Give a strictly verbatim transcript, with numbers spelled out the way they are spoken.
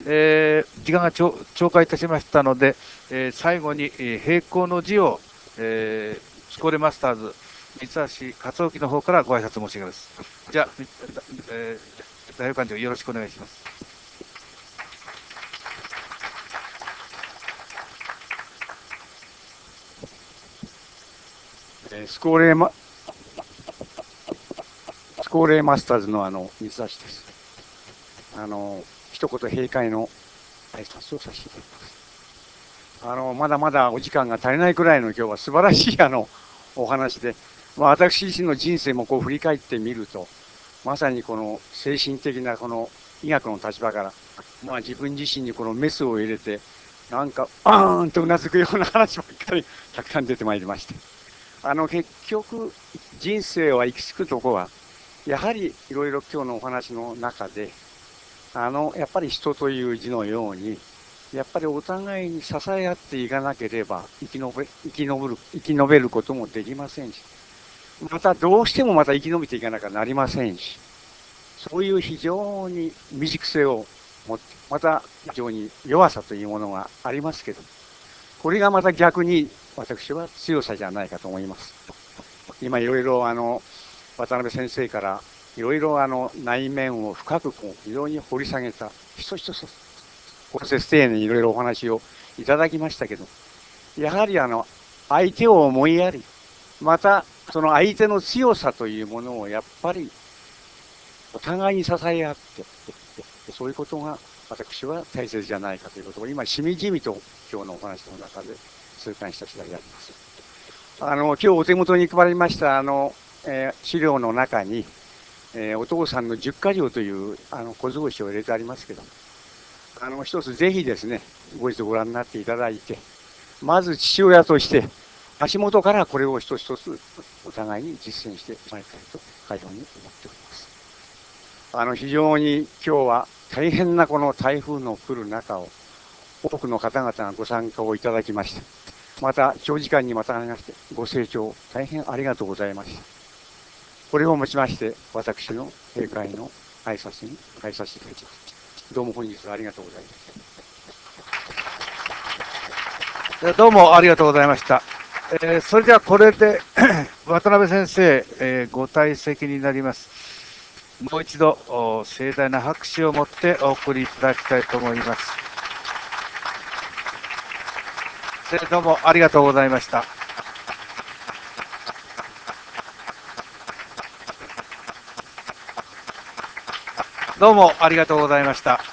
えー時間が超超過いたしましたので、えー最後に、えー閉校の辞を、えースコーレマスターズ三橋勝興の方からご挨拶申し上げます。じゃあ、えー代表館長よろしくお願いします。 えースコーレーマ、スコーレーマスターズのあの、水橋です。あの、一言閉会の挨拶をさせていただきます。あの、まだまだお時間が足りないくらいの今日は素晴らしいあの、お話で、まあ、私自身の人生もこう振り返ってみると、まさにこの精神的なこの医学の立場から、まあ自分自身にこのメスを入れて、なんか、あーんとうなずくような話ばっかりたくさん出てまいりまして。あの、結局、人生は行き着くとこは、やはりいろいろ今日のお話の中で、あの、やっぱり人という字のように、やっぱりお互いに支え合っていかなければ生き延べ、生き延びる、生き延べることもできませんし、またどうしてもまた生き延びていかなきゃなりませんし、そういう非常に未熟性を持って、また非常に弱さというものがありますけど、これがまた逆に私は強さじゃないかと思います。今いろいろあの、渡辺先生からいろいろあの内面を深くこう非常に掘り下げた、一つ一つご説丁寧にいろいろお話をいただきましたけど、やはりあの、相手を思いやり、またその相手の強さというものをやっぱりお互いに支え合って、そういうことが私は大切じゃないかということを今しみじみと今日のお話の中で痛感した次第であります。あの今日お手元に配りましたあの、えー資料の中に、えーお父さんの十箇条というあの小図星を入れてありますけど、あの一つぜひですね、ご一度ご覧になっていただいて、まず父親として足元からこれを一つ一つお互いに実践してまいりたいとかように思っております。あの非常に今日は大変なこの台風の来る中を多くの方々がご参加をいただきまして、また長時間にまたがりましてご清聴大変ありがとうございました。これをもちまして私の閉会の挨拶に入させていただきます。どうも本日はありがとうございます。 どうもありがとうございました。えーそれではこれで渡辺先生、えーご退席になります。もう一度盛大な拍手を持ってお送りいただきたいと思います。どうもありがとうございました。どうもありがとうございました。